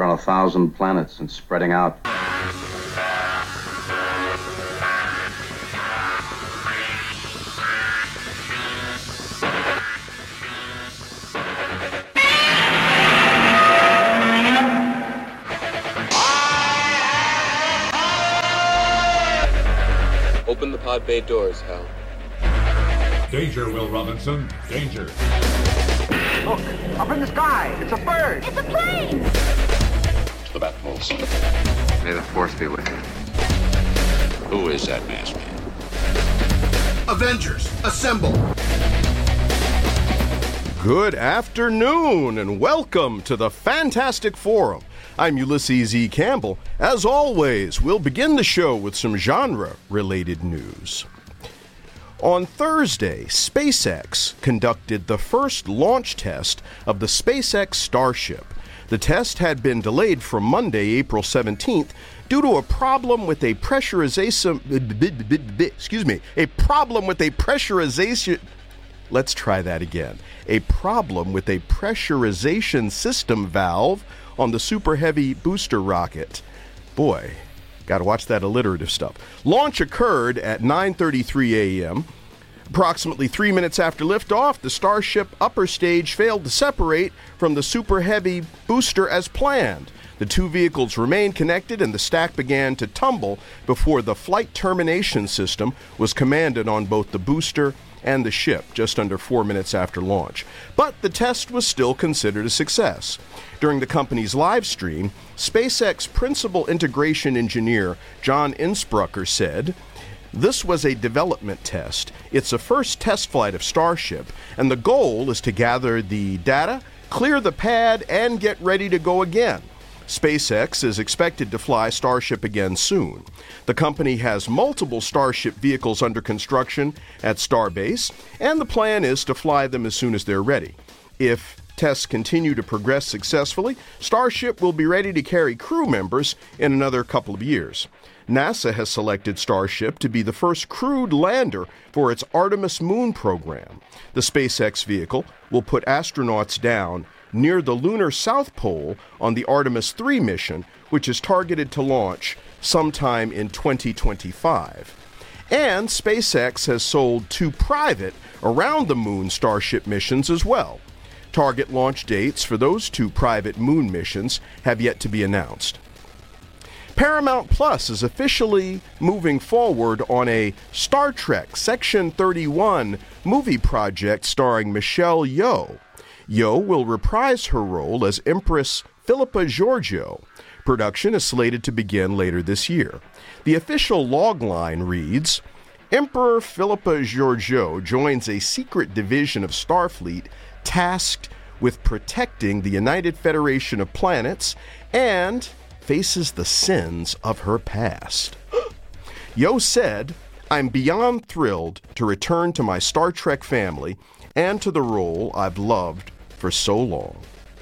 We're on 1,000 planets and spreading out. Open the pod bay doors, Hal. Danger, Will Robinson. Danger. Look, up in the sky. It's a bird. It's a plane. To the Batmobiles. May the Force be with you. Who is that masked man? Avengers, assemble. Good afternoon and welcome to the Fantastic Forum. I'm Ulysses E. Campbell. As always, we'll begin the show with some genre-related news. On Thursday, SpaceX conducted the first launch test of the SpaceX Starship. The test had been delayed from Monday, April 17th, due to a problem with a pressurization. Let's try that again. A problem with a pressurization system valve on the Super Heavy booster rocket. Boy, gotta watch that alliterative stuff. Launch occurred at 9:33 a.m. Approximately 3 minutes after liftoff, the Starship upper stage failed to separate from the Super Heavy booster as planned. The two vehicles remained connected and the stack began to tumble before the flight termination system was commanded on both the booster and the ship just under 4 minutes after launch. But the test was still considered a success. During the company's live stream, SpaceX principal integration engineer John Insprucker said, "This was a development test. It's a first test flight of Starship, and the goal is to gather the data, clear the pad, and get ready to go again." SpaceX is expected to fly Starship again soon. The company has multiple Starship vehicles under construction at Starbase, and the plan is to fly them as soon as they're ready. If tests continue to progress successfully, Starship will be ready to carry crew members in another couple of years. NASA has selected Starship to be the first crewed lander for its Artemis moon program. The SpaceX vehicle will put astronauts down near the lunar South Pole on the Artemis 3 mission, which is targeted to launch sometime in 2025. And SpaceX has sold 2 private around-the-moon Starship missions as well. Target launch dates for those 2 private moon missions have yet to be announced. Paramount Plus is officially moving forward on a Star Trek Section 31 movie project starring Michelle Yeoh. Yeoh will reprise her role as Empress Philippa Georgiou. Production is slated to begin later this year. The official logline reads, "Emperor Philippa Georgiou joins a secret division of Starfleet tasked with protecting the United Federation of Planets and faces the sins of her past." Yeoh said, "I'm beyond thrilled to return to my Star Trek family and to the role I've loved for so long."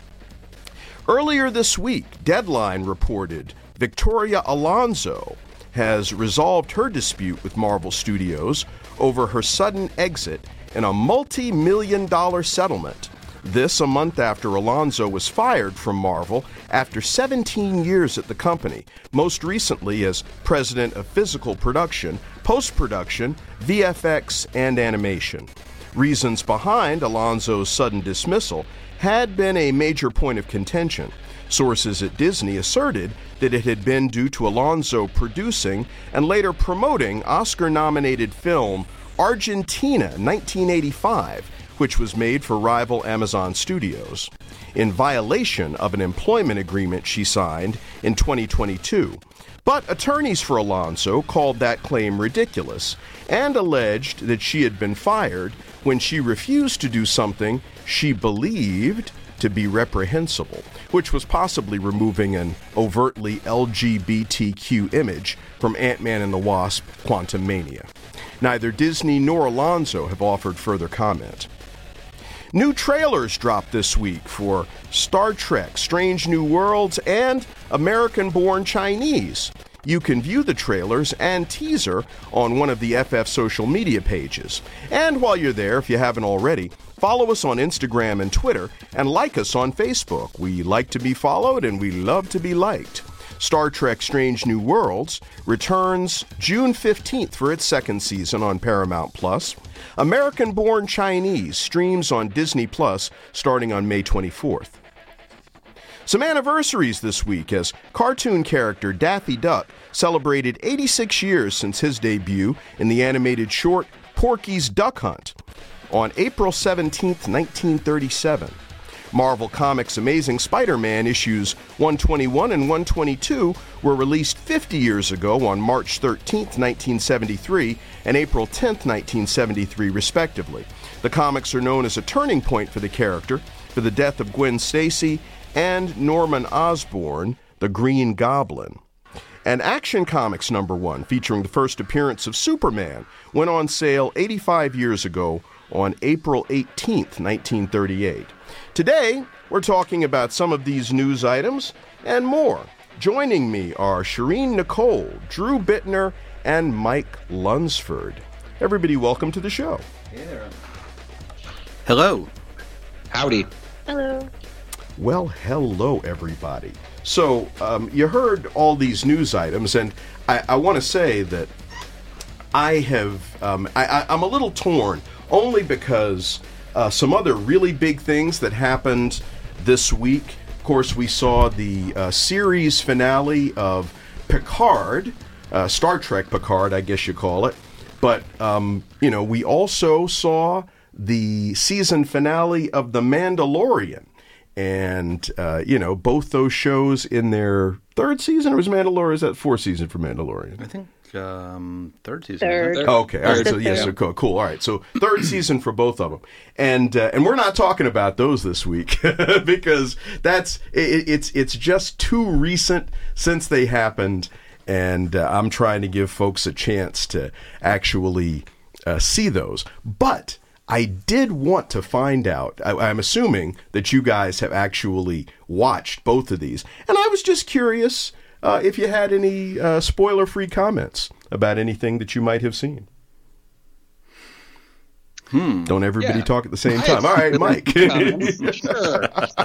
Earlier this week, Deadline reported Victoria Alonso has resolved her dispute with Marvel Studios over her sudden exit in a multi-million-dollar settlement. This a month after Alonso was fired from Marvel after 17 years at the company, most recently as president of physical production, post-production, VFX, and animation. Reasons behind Alonso's sudden dismissal had been a major point of contention. Sources at Disney asserted that it had been due to Alonso producing and later promoting Oscar-nominated film Argentina 1985, which was made for rival Amazon Studios, in violation of an employment agreement she signed in 2022. But attorneys for Alonso called that claim ridiculous and alleged that she had been fired when she refused to do something she believed to be reprehensible, which was possibly removing an overtly LGBTQ image from Ant-Man and the Wasp: Quantumania. Neither Disney nor Alonso have offered further comment. New trailers dropped this week for Star Trek: Strange New Worlds and American-Born Chinese. you can view the trailers and teaser on one of the FF social media pages. And while you're there, if you haven't already, follow us on Instagram and Twitter, and like us on Facebook. We like to be followed, and we love to be liked. Star Trek Strange New Worlds returns June 15th for its second season on Paramount+. American-Born Chinese streams on Disney Plus starting on May 24th. Some anniversaries this week as cartoon character Daffy Duck celebrated 86 years since his debut in the animated short Porky's Duck Hunt on April 17, 1937. Marvel Comics' Amazing Spider-Man issues 121 and 122 were released 50 years ago on March 13, 1973 and April 10, 1973, respectively. The comics are known as a turning point for the character, for the death of Gwen Stacy and Norman Osborn, the Green Goblin. And Action Comics #1, featuring the first appearance of Superman, went on sale 85 years ago on April 18, 1938. Today, we're talking about some of these news items and more. Joining me are Shireen Nicole, Drew Bittner, and Mike Lunsford. Everybody, welcome to the show. Hey there. Hello. Howdy. Hello. Well, hello, everybody. So, you heard all these news items, and I want to say that I have, I'm a little torn, only because some other really big things that happened this week. Of course, we saw the series finale of Picard, Star Trek Picard, I guess you call it. But, we also saw the season finale of The Mandalorian. And, both those shows in their third season, or was Mandalorian, is that fourth season for Mandalorian? I think third season. Third. Okay, all right, so yes, so cool. All right, so third season for both of them. And we're not talking about those this week because it's just too recent since they happened, and I'm trying to give folks a chance to actually see those. But I did want to find out, I'm assuming that you guys have actually watched both of these, and I was just curious if you had any spoiler-free comments about anything that you might have seen. Don't everybody talk at the same time. All right, Mike. Sure.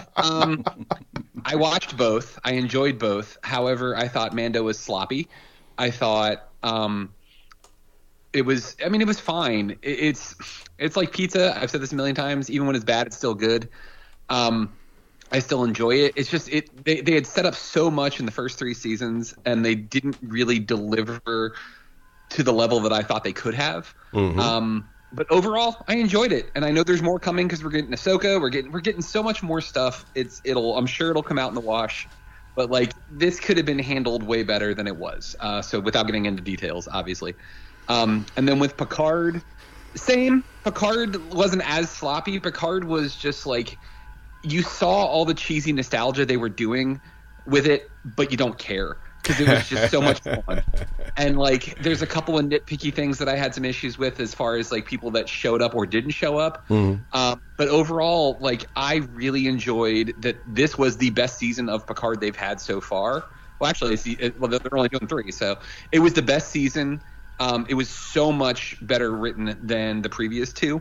I watched both. I enjoyed both. However, I thought Mando was sloppy. I thought it was fine. It's like pizza. I've said this a million times. Even when it's bad, it's still good. I still enjoy it. It's just they had set up so much in the first three seasons, and they didn't really deliver to the level that I thought they could have. Mm-hmm. But overall, I enjoyed it, and I know there's more coming because we're getting Ahsoka. We're getting so much more stuff. I'm sure it'll come out in the wash. But this could have been handled way better than it was. So without getting into details, obviously. And then with Picard, same. Picard wasn't as sloppy. Picard was just you saw all the cheesy nostalgia they were doing with it, but you don't care because it was just so much fun. And there's a couple of nitpicky things that I had some issues with as far as people that showed up or didn't show up. Mm-hmm. But overall, I really enjoyed that. This was the best season of Picard they've had so far. Well, actually, they're only doing 3, so it was the best season. It was so much better written than the previous 2.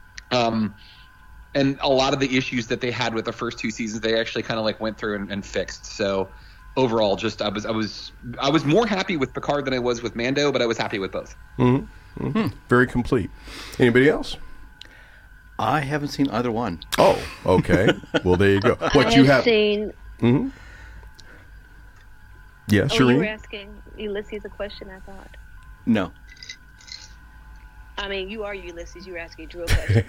And a lot of the issues that they had with the first 2 seasons, they actually kind of went through and fixed. So overall, just I was more happy with Picard than I was with Mando, but I was happy with both. Mm-hmm. Mm-hmm. Very complete. Anybody else? I haven't seen either one. Oh, okay. Well, there you go. What you have seen? Mm-hmm. Yeah, Shireen? You were asking Ulysses a question, I thought. No. I mean, you are Ulysses. You were asking Drew a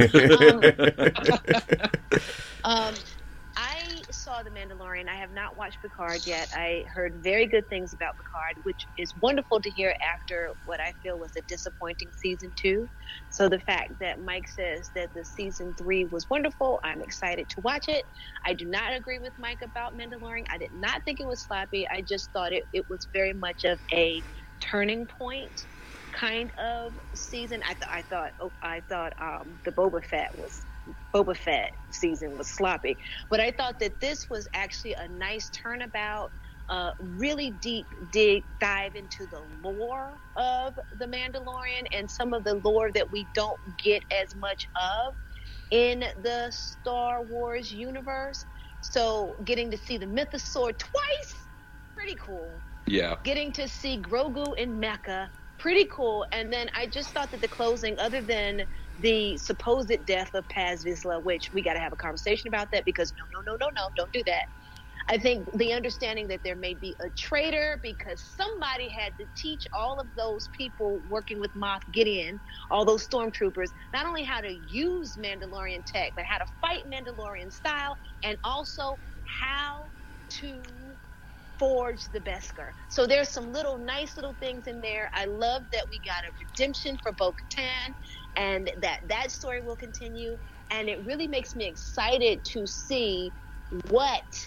question. I saw The Mandalorian. I have not watched Picard yet. I heard very good things about Picard, which is wonderful to hear after what I feel was a disappointing season 2. So the fact that Mike says that the season 3 was wonderful, I'm excited to watch it. I do not agree with Mike about Mandalorian. I did not think it was sloppy. I just thought it was very much of a turning point kind of season. I thought the Boba Fett season was sloppy, but I thought that this was actually a nice turnabout really deep dive into the lore of the Mandalorian and some of the lore that we don't get as much of in the Star Wars universe. So getting to see the Mythosaur twice, pretty cool. Yeah. Getting to see Grogu in Mecca, pretty cool. And then I just thought that the closing, other than the supposed death of Paz Vizsla, which we got to have a conversation about that, because no, don't do that. I think the understanding that there may be a traitor, because somebody had to teach all of those people working with Moff Gideon, all those stormtroopers, not only how to use Mandalorian tech, but how to fight Mandalorian style, and also how to forge the Beskar. So there's some nice little things in there. I love that we got a redemption for Bo-Katan, and that story will continue. And it really makes me excited to see what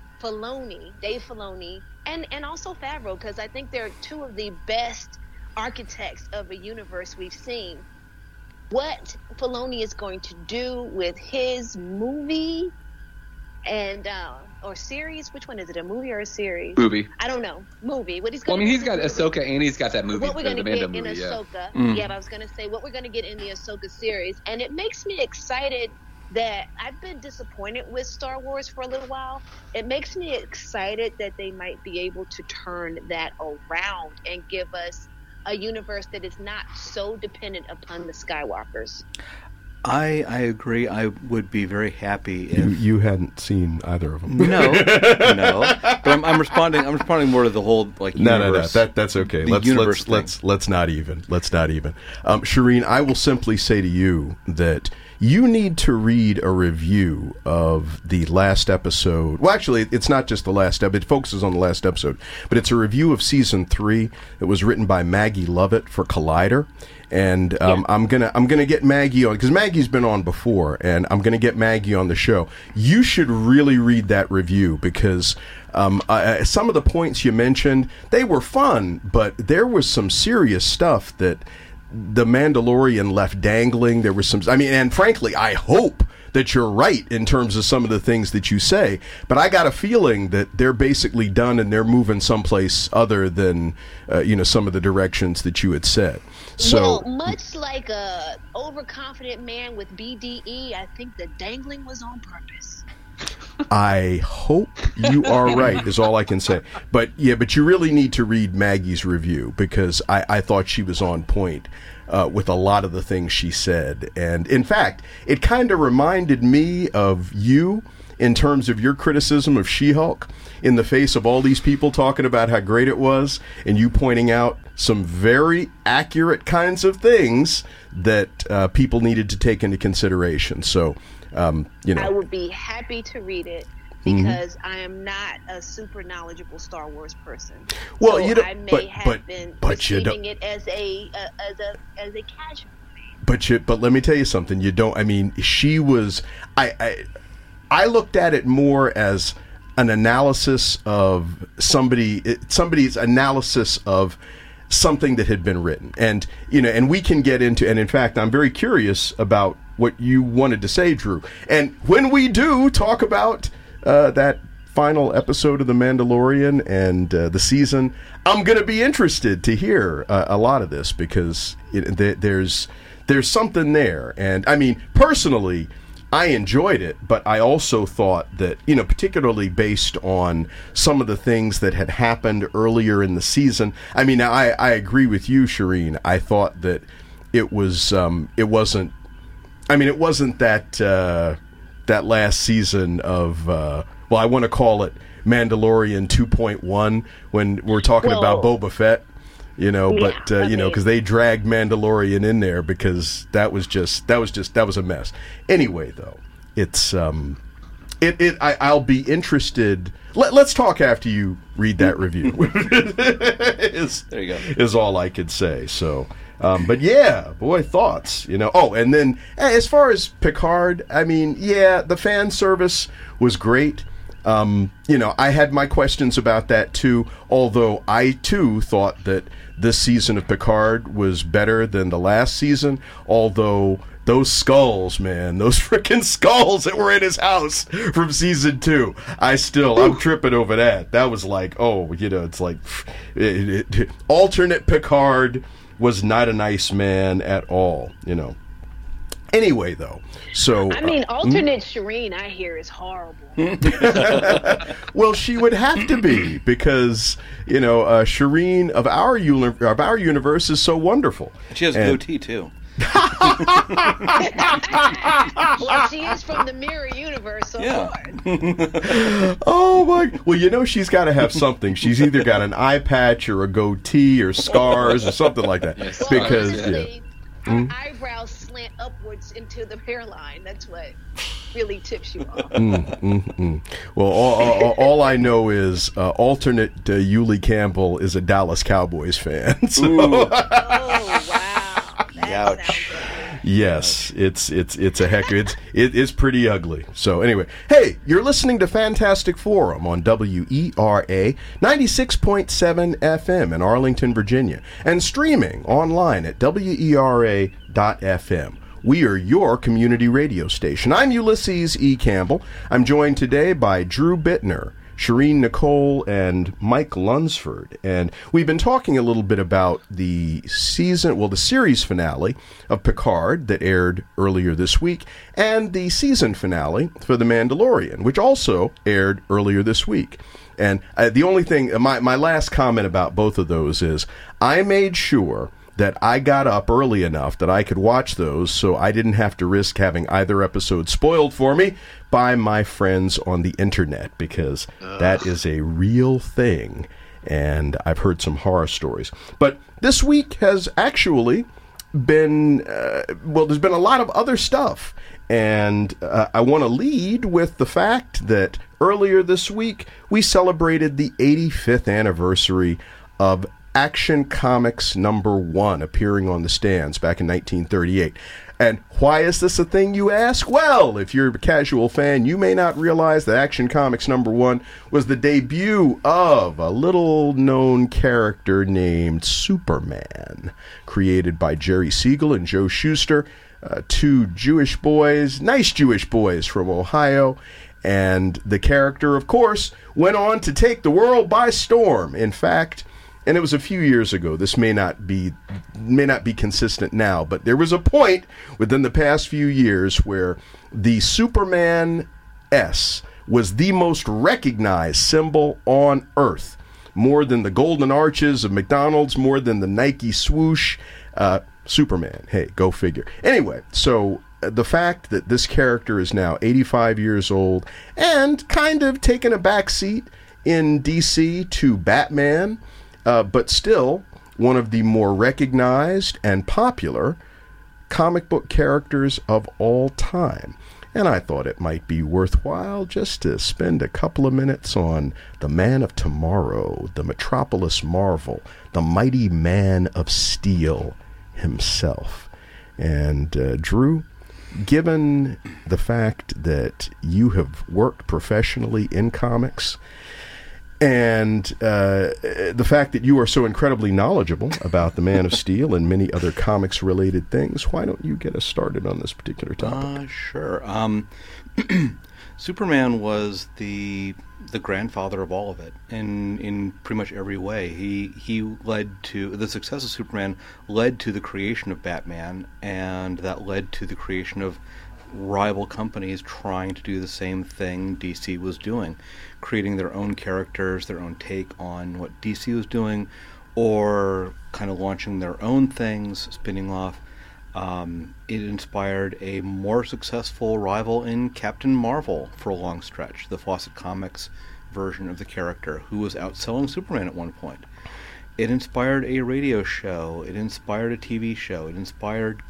Dave Filoni, and also Favreau, because I think they're two of the best architects of a universe we've seen. What Filoni is going to do with his movie and or series? Which one is it? A movie or a series? Movie. I don't know. Movie. What he's Well, I going mean, he's got Ahsoka and he's got that movie. what we're going to get in movie, Ahsoka. Yeah. But I was going to say what we're going to get in the Ahsoka series, and it makes me excited that I've been disappointed with Star Wars for a little while. It makes me excited that they might be able to turn that around and give us a universe that is not so dependent upon the Skywalkers. I agree. I would be very happy if You hadn't seen either of them. no. But I'm responding. I'm responding more to the whole universe. No. That's okay. Let's not even. Shireen, I will simply say to you that you need to read a review of the last episode. Well, actually, it's not just the last episode. It focuses on the last episode, but it's a review of season 3. It was written by Maggie Lovett for Collider. And I'm gonna get Maggie on, because Maggie's been on before, and I'm gonna get Maggie on the show. You should really read that review, because some of the points you mentioned, they were fun, but there was some serious stuff that the Mandalorian left dangling. There was some, and frankly, I hope that you're right in terms of some of the things that you say, but I got a feeling that they're basically done and they're moving someplace other than some of the directions that you had said. So, well, much like a overconfident man with BDE, I think the dangling was on purpose. I hope you are right, is all I can say. But you really need to read Maggie's review, because I thought she was on point with a lot of the things she said. And in fact, it kind of reminded me of you in terms of your criticism of She-Hulk, in the face of all these people talking about how great it was, and you pointing out some very accurate kinds of things that people needed to take into consideration. So, I would be happy to read it, because I am not a super knowledgeable Star Wars person. Well, so you don't. I may have been receiving it as a casual fan. But let me tell you something. You don't. I mean, she was. I looked at it more as an analysis of somebody's analysis of something that had been written, and and we can get into. And in fact, I'm very curious about what you wanted to say, Drew. And when we do talk about that final episode of The Mandalorian and the season, I'm going to be interested to hear a lot of this, because there's something there. And I mean, personally, I enjoyed it, but I also thought that, particularly based on some of the things that had happened earlier in the season. I mean, I agree with you, Shireen. I thought that it wasn't that last season of, I want to call it Mandalorian 2.1, when we're talking about Boba Fett. Because they dragged Mandalorian in there, because that was a mess. Anyway, though, it's I'll be interested. Let's talk after you read that review. There you go. Is all I could say. So, but yeah, boy, thoughts. Oh, and then as far as Picard, I mean, yeah, the fan service was great. I had my questions about that too, although I too thought that this season of Picard was better than the last season, although those skulls, man, those freaking skulls that were in his house from season 2. I'm tripping over that. That was like, it's like alternate Picard was not a nice man at all, Anyway, though, so alternate Shireen, I hear, is horrible. Well, she would have to be because Shireen of our universe is so wonderful. She has a goatee too. Well, she is from the mirror universe, so yeah. Oh my! Well, she's got to have something. She's either got an eye patch or a goatee or scars or something like that. Well, because her eyebrows slant upwards into the hairline. That's what really tips you off. Well, all I know is alternate Yuli Campbell is a Dallas Cowboys fan. So. Oh wow! Ouch. Yes, it's a heck. It's pretty ugly. So anyway, hey, you're listening to Fantastic Forum on WERA 96.7 FM in Arlington, Virginia, and streaming online at WERA.FM. We are your community radio station. I'm Ulysses E. Campbell. I'm joined today by Drew Bittner, Shireen Nicole, and Mike Lunsford. And we've been talking a little bit about the series finale of Picard that aired earlier this week, and the season finale for The Mandalorian, which also aired earlier this week. And the only thing, my last comment about both of those is, I made sure that I got up early enough that I could watch those so I didn't have to risk having either episode spoiled for me by my friends on the internet, because that is a real thing, and I've heard some horror stories. But this week has actually been, there's been a lot of other stuff, and I want to lead with the fact that earlier this week we celebrated the 85th anniversary of Action Comics #1 appearing on the stands back in 1938. And why is this a thing, you ask? Well, if you're a casual fan, you may not realize that Action Comics #1 was the debut of a little-known character named Superman, created by Jerry Siegel and Joe Shuster, two Jewish boys, nice Jewish boys from Ohio. And the character, of course, went on to take the world by storm. In fact, and it was a few years ago. This may not be consistent now, but there was a point within the past few years where the Superman S was the most recognized symbol on Earth, more than the golden arches of McDonald's, more than the Nike swoosh. Superman, hey, go figure. Anyway, so the fact that this character is now 85 years old and kind of taken a backseat in DC to Batman, but still one of the more recognized and popular comic book characters of all time. And I thought it might be worthwhile just to spend a couple of minutes on the Man of Tomorrow, the Metropolis Marvel, the mighty Man of Steel himself. And Drew, given the fact that you have worked professionally in comics, and the fact that you are so incredibly knowledgeable about the Man of Steel and many other comics-related things, why don't you get us started on this particular topic? Sure. Superman was the grandfather of all of it, in pretty much every way. He led to the success of Superman, led to the creation of Batman, and that led to the creation of rival companies trying to do the same thing DC was doing, creating their own characters, their own take on what DC was doing, or kind of launching their own things, spinning off. It inspired a more successful rival in Captain Marvel for a long stretch, the Fawcett Comics version of the character, who was outselling Superman at one point. It inspired a radio show, it inspired a TV show, it inspired,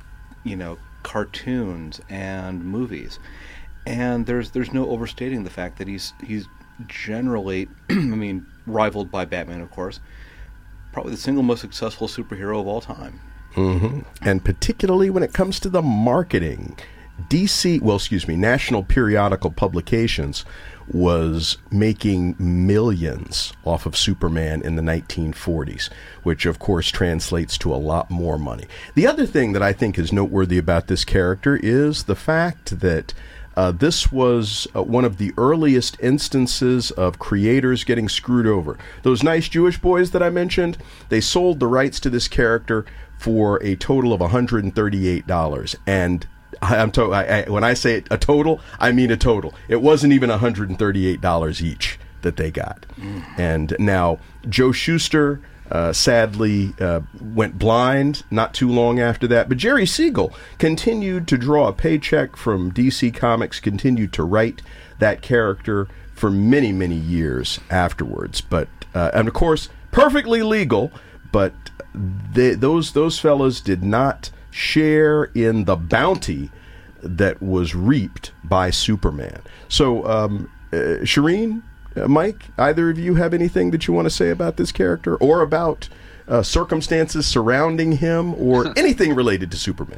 cartoons and movies. And there's no overstating the fact that he's generally, rivaled by Batman, of course, probably the single most successful superhero of all time. Mm-hmm. And particularly when it comes to the marketing, National Periodical Publications was making millions off of Superman in the 1940s, which of course translates to a lot more money. The other thing that I think is noteworthy about this character is the fact that this was one of the earliest instances of creators getting screwed over. Those nice Jewish boys that I mentioned, they sold the rights to this character for a total of $138. And when I say a total, I mean a total. It wasn't even $138 each that they got. And now Joe Shuster sadly went blind not too long after that. But Jerry Siegel continued to draw a paycheck from DC Comics, continued to write that character for many, many years afterwards. But and of course, perfectly legal. But those fellas did not share in the bounty that was reaped by Superman. So, Shireen, Mike, either of you have anything that you want to say about this character or about circumstances surrounding him or anything related to Superman?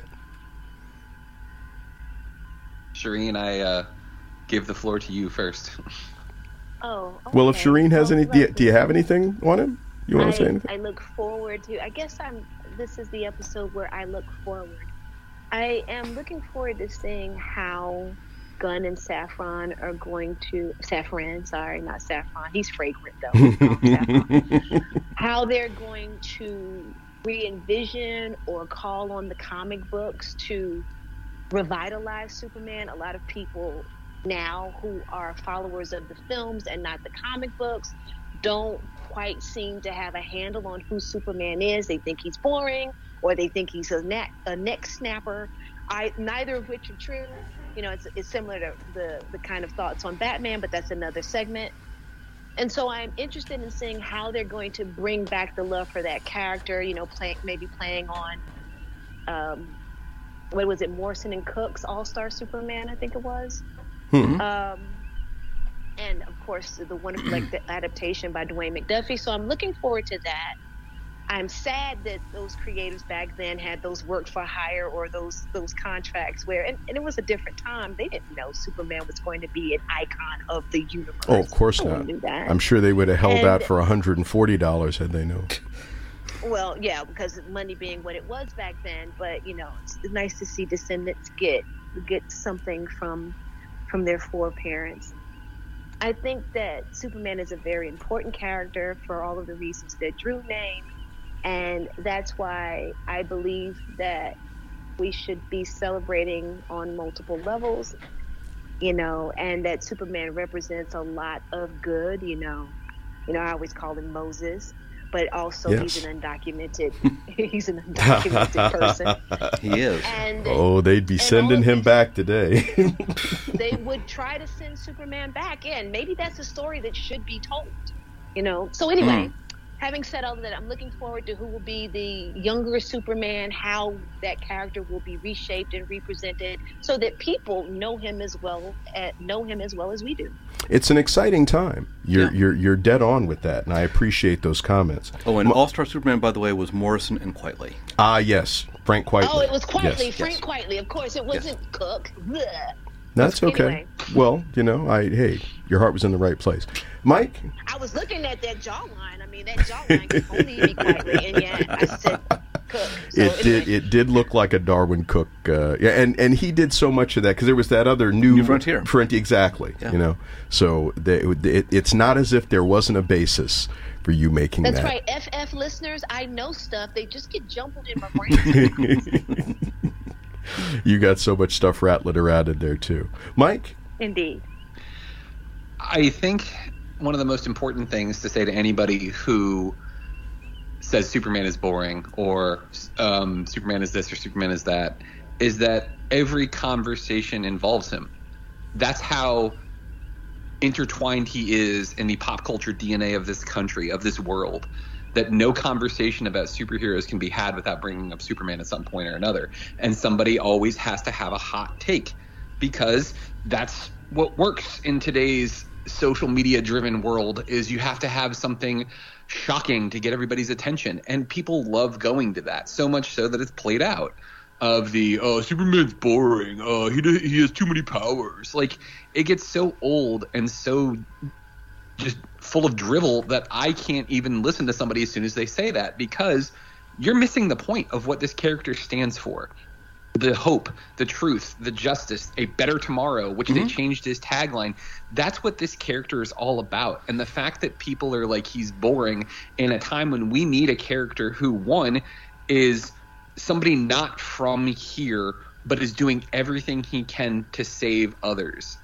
Shireen, I give the floor to you first. Oh, okay. Well, if Shireen has any, do you have anything on him? You want to say anything? I look forward to. I guess this is the episode where I look forward. I am looking forward to seeing how Gunn and Safran are going to. Not Saffron. He's fragrant though. How they're going to re-envision or call on the comic books to revitalize Superman. A lot of people now who are followers of the films and not the comic books don't quite seem to have a handle on who Superman is. They think he's boring, or they think he's a neck snapper. Neither of which are true. You know, it's similar to the kind of thoughts on Batman, but that's another segment. And so I'm interested in seeing how they're going to bring back the love for that character. You know, maybe playing on what was it, Morrison and Cook's All-Star Superman, I think it was. And of course the wonderful adaptation by Dwayne McDuffie. So I'm looking forward to that. I'm sad that those creators back then had those work for hire or those contracts where, and it was a different time. They didn't know Superman was going to be an icon of the universe. Oh, of course No not. one knew that. I'm sure they would have held out for $140 had they known. Well, yeah, because money being what it was back then. But you know, it's nice to see descendants get something from their foreparents. I think that Superman is a very important character for all of the reasons that Drew named, and that's why I believe that we should be celebrating on multiple levels, you know, and that Superman represents a lot of good, you know, I always call him Moses, but also yes. he's an undocumented person. He is. And, they'd be sending him back today. They would try to send Superman back in. Maybe that's a story that should be told, you know. So anyway, having said all of that, I'm looking forward to who will be the younger Superman, how that character will be reshaped and represented so that people know him as well as we do. It's an exciting time. You're dead on with that, and I appreciate those comments. Oh, and All-Star Superman, by the way, was Morrison and Quitely. Ah, yes, Frank Quitely. Oh, it was Quitely, yes. Frank Quitely. Of course, it wasn't Cook. Blech. That's okay. Anyway. Well, you know, hey, your heart was in the right place. Mike? I was looking at that jawline. I mean, that jawline could only be Quitely, and yet I said Cook. So It did look like a Darwin Cook. And he did so much of that because there was that other New Frontier. Exactly. Yeah. You know, so it's not as if there wasn't a basis for you making That's that. right. FF listeners, I know stuff. They just get jumbled in my brain. You got so much stuff rattling around in there too. Mike? Indeed. I think one of the most important things to say to anybody who says Superman is boring or Superman is this or Superman is that is that every conversation involves him. That's how intertwined he is in the pop culture DNA of this country, of this world, that no conversation about superheroes can be had without bringing up Superman at some point or another. And somebody always has to have a hot take because that's what works in today's social media driven world is you have to have something shocking to get everybody's attention. And people love going to that, so much so that it's played out. of the Superman's boring. He has too many powers. Like, it gets so old and so just full of drivel that I can't even listen to somebody as soon as they say that, because you're missing the point of what this character stands for. The hope, the truth, the justice, a better tomorrow, which they changed his tagline. That's what this character is all about. And the fact that people are like, he's boring in a time when we need a character who, one, is somebody not from here, but is doing everything he can to save others.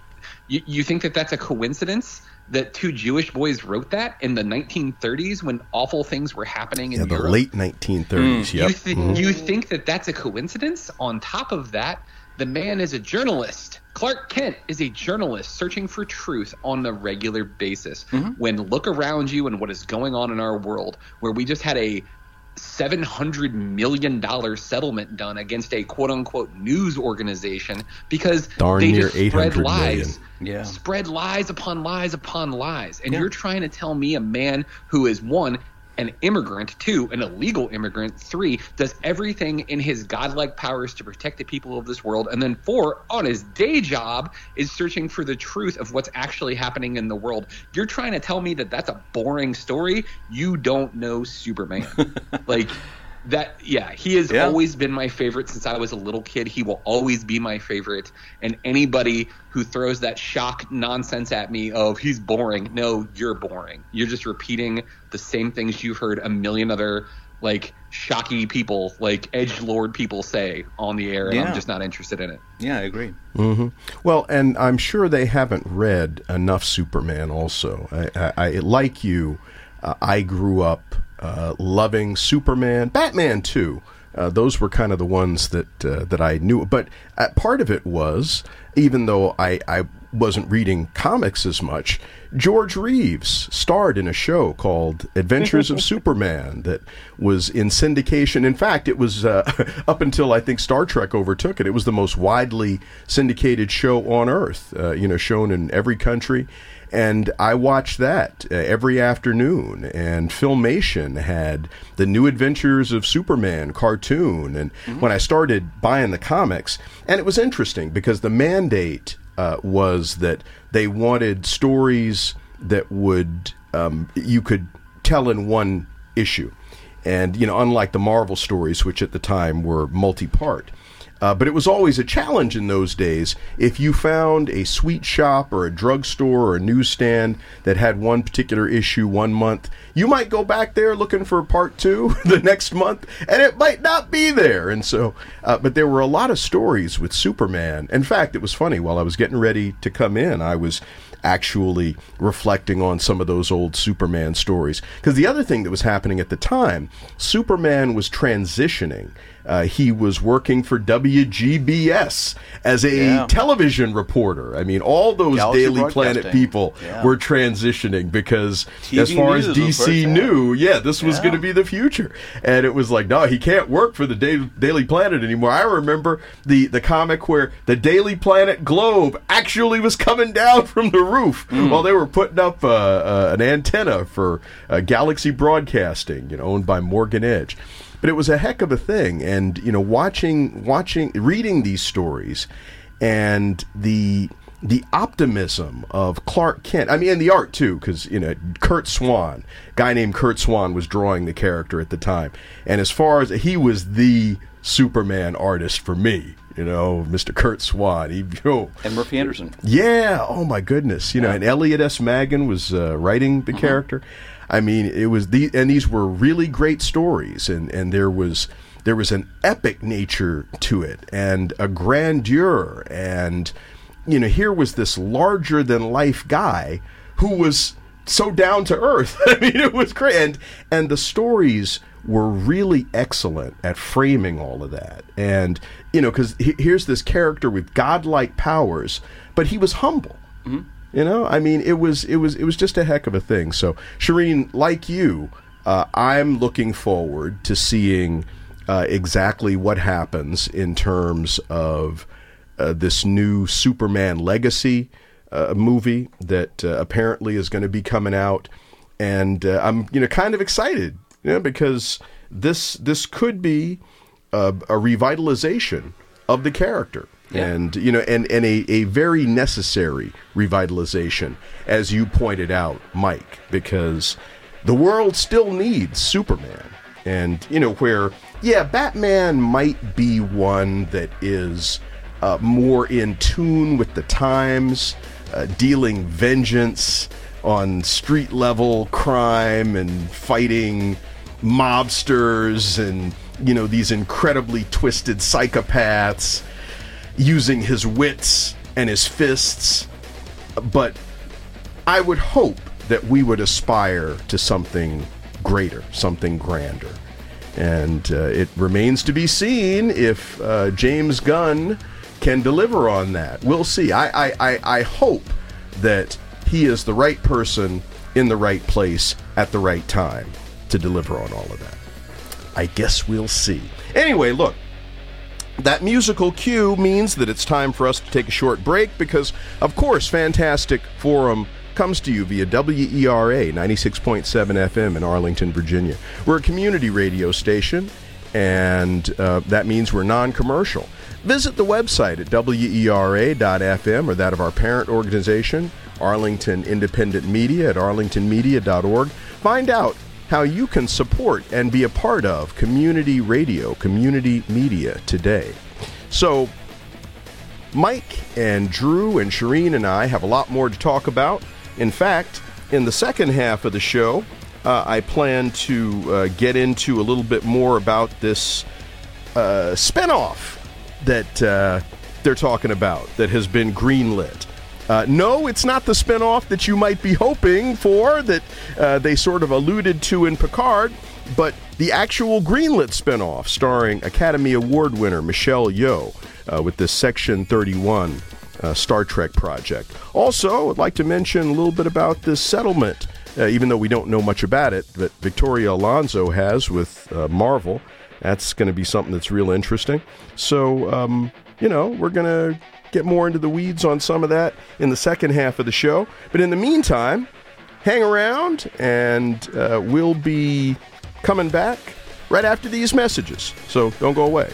You think that that's a coincidence that two Jewish boys wrote that in the 1930s when awful things were happening in Europe? The late 1930s, yep. You think that that's a coincidence? On top of that, the man is a journalist. Clark Kent is a journalist searching for truth on a regular basis. When look around you and what is going on in our world, where we just had a $700 million settlement done against a quote-unquote news organization because they just spread lies. Spread lies upon lies upon lies. And you're trying to tell me a man who is, one, an immigrant, two, an illegal immigrant, three, does everything in his godlike powers to protect the people of this world, and then four, on his day job, is searching for the truth of what's actually happening in the world. You're trying to tell me that that's a boring story? You don't know Superman. Like, that, he has always been my favorite since I was a little kid. He will always be my favorite. And anybody who throws that shock nonsense at me of he's boring, no, you're boring. You're just repeating the same things you've heard a million other like shocky people, like edgelord people say on the air, and I'm just not interested in it. Yeah, I agree. Well, and I'm sure they haven't read enough Superman also. I like you, I grew up loving Superman, Batman too. Those were kind of the ones that I knew. But part of it was, even though I wasn't reading comics as much, George Reeves starred in a show called Adventures of Superman that was in syndication. In fact, it was up until I think Star Trek overtook it. It was the most widely syndicated show on Earth, shown in every country. And I watched that every afternoon. And Filmation had the New Adventures of Superman cartoon. And when I started buying the comics, and it was interesting because the mandate was that they wanted stories that would you could tell in one issue. And, unlike the Marvel stories, which at the time were multi-part. But it was always a challenge in those days. If you found a sweet shop or a drugstore or a newsstand that had one particular issue one month, you might go back there looking for part 2 the next month, and it might not be there. And so, but there were a lot of stories with Superman. In fact, it was funny. While I was getting ready to come in, I was actually reflecting on some of those old Superman stories. Because the other thing that was happening at the time, Superman was transitioning. He was working for WGBS as a television reporter. I mean, all those Galaxy Daily Planet people were transitioning because as far as DC knew, this was going to be the future. And it was like, no, he can't work for the Daily Planet anymore. I remember the comic where the Daily Planet globe actually was coming down from the roof while they were putting up an antenna for Galaxy Broadcasting, owned by Morgan Edge. But it was a heck of a thing, and reading these stories, and the optimism of Clark Kent. I mean, and the art too, because Kurt Swan, guy named Kurt Swan, was drawing the character at the time, and as far as he was the Superman artist for me. Mr. Kurt Swan. And Murphy Anderson. Yeah, oh my goodness. And Elliot S. Maggin was writing the character. I mean, it was these were really great stories, and there was an epic nature to it, and a grandeur, and here was this larger than life guy who was so down to earth. I mean, it was great, and the stories were really excellent at framing all of that, and because here's this character with godlike powers, but he was humble. I mean, it was just a heck of a thing. So, Shireen, like you, I'm looking forward to seeing exactly what happens in terms of this new Superman Legacy movie that apparently is going to be coming out, and I'm kind of excited, because this could be a revitalization of the character. Yeah. And, and a very necessary revitalization, as you pointed out, Mike, because the world still needs Superman. And, where, Batman might be one that is more in tune with the times, dealing vengeance on street-level crime and fighting mobsters and, these incredibly twisted psychopaths, using his wits and his fists. But I would hope that we would aspire to something greater, something grander. And it remains to be seen if James Gunn can deliver on that. We'll see. I hope that he is the right person in the right place at the right time to deliver on all of that. I guess we'll see. Anyway, look. That musical cue means that it's time for us to take a short break because, of course, Fantastic Forum comes to you via WERA 96.7 FM in Arlington, Virginia. We're a community radio station, and that means we're non-commercial. Visit the website at WERA.FM or that of our parent organization, Arlington Independent Media, at arlingtonmedia.org. Find out how you can support and be a part of community radio, community media today. So, Mike and Drew and Shireen and I have a lot more to talk about. In fact, in the second half of the show, I plan to get into a little bit more about this spinoff that they're talking about that has been greenlit. No, it's not the spinoff that you might be hoping for, that they sort of alluded to in Picard, but the actual greenlit spinoff starring Academy Award winner Michelle Yeoh with this Section 31 Star Trek project. Also, I'd like to mention a little bit about this settlement, even though we don't know much about it, that Victoria Alonso has with Marvel. That's going to be something that's real interesting. So, we're going to get more into the weeds on some of that in the second half of the show. But in the meantime, hang around, and we'll be coming back right after these messages. So don't go away.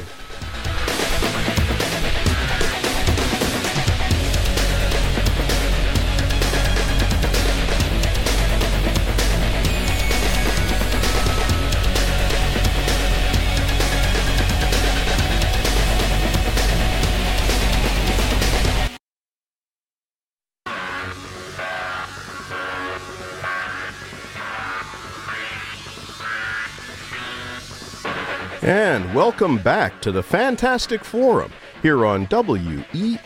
And welcome back to the Fantastic Forum here on WERA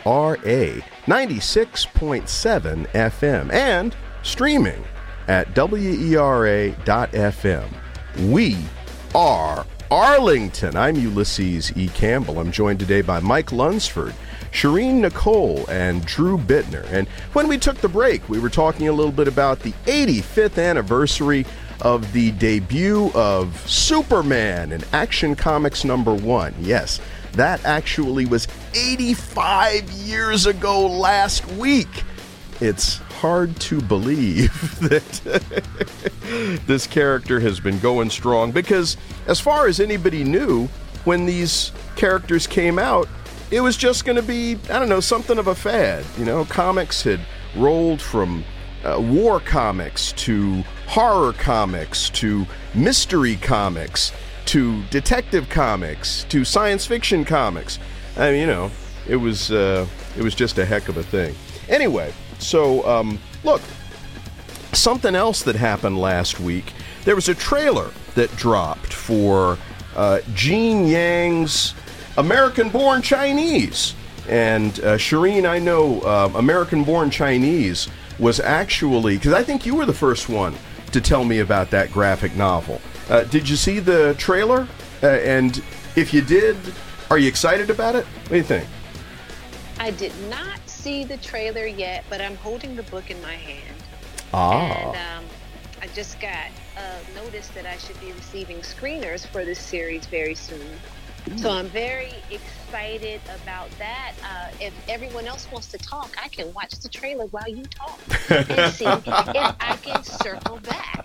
96.7 FM and streaming at WERA.FM. We are Arlington. I'm Ulysses E. Campbell. I'm joined today by Mike Lunsford, Shireen Nicole, and Drew Bittner. And when we took the break, we were talking a little bit about the 85th anniversary of the debut of Superman in Action Comics #1. Yes, that actually was 85 years ago last week. It's hard to believe that this character has been going strong because, as far as anybody knew, when these characters came out, it was just going to be, something of a fad. Comics had rolled from war comics to horror comics to mystery comics to detective comics to science fiction comics. It was just a heck of a thing. Anyway, so look, something else that happened last week. There was a trailer that dropped for Gene Yang's American-Born Chinese. And Shireen, I know American-Born Chinese was actually, because I think you were the first one to tell me about that graphic novel. Did you see the trailer? And if you did, are you excited about it? What do you think? I did not see the trailer yet, but I'm holding the book in my hand. Ah. And I just got notice that I should be receiving screeners for this series very soon. So I'm very excited about that. If everyone else wants to talk, I can watch the trailer while you talk and see if I can circle back.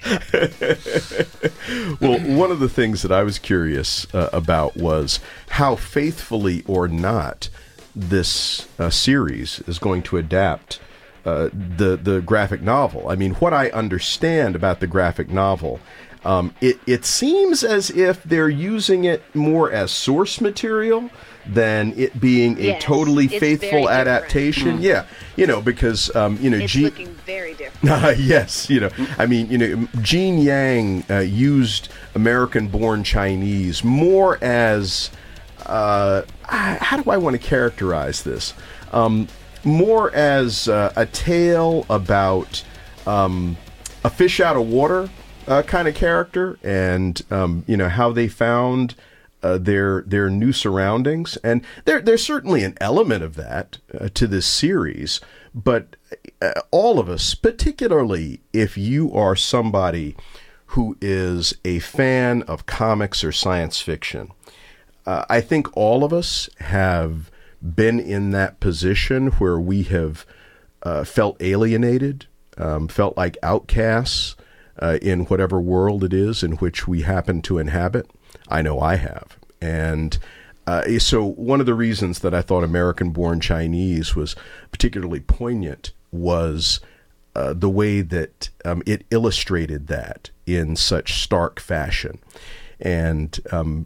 Well, one of the things that I was curious about was how faithfully or not this series is going to adapt the graphic novel. I mean, what I understand about the graphic novel, it seems as if they're using it more as source material than it being a totally faithful adaptation. Yeah, because it's Gene, looking very different. yes, I mean, Gene Yang used American-born Chinese more as how do I want to characterize this? More as a tale about a fish out of water kind of character, and how they found their new surroundings, and there's certainly an element of that to this series. But all of us, particularly if you are somebody who is a fan of comics or science fiction, I think all of us have been in that position where we have felt alienated, felt like outcasts in whatever world it is in which we happen to inhabit. I know I have. And so one of the reasons that I thought American-born Chinese was particularly poignant was the way that it illustrated that in such stark fashion. And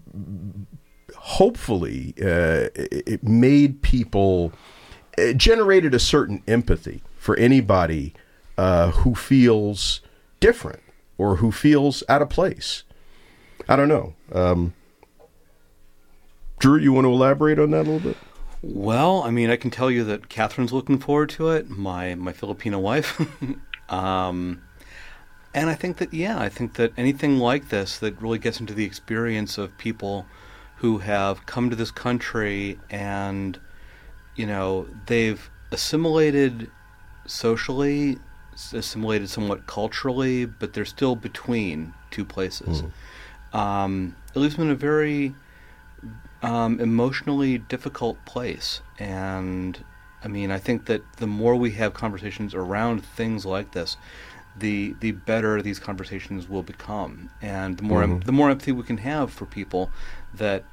hopefully it made people, it generated a certain empathy for anybody who feels different or who feels out of place. I don't know. Drew, you want to elaborate on that a little bit? Well, I mean, I can tell you that Catherine's looking forward to it, my Filipino wife. And I think that anything like this that really gets into the experience of people who have come to this country and, they've assimilated socially, assimilated somewhat culturally, but they're still between two places. It leaves them in a very emotionally difficult place. And I mean, I think that the more we have conversations around things like this, the better these conversations will become, and the more empathy we can have for people that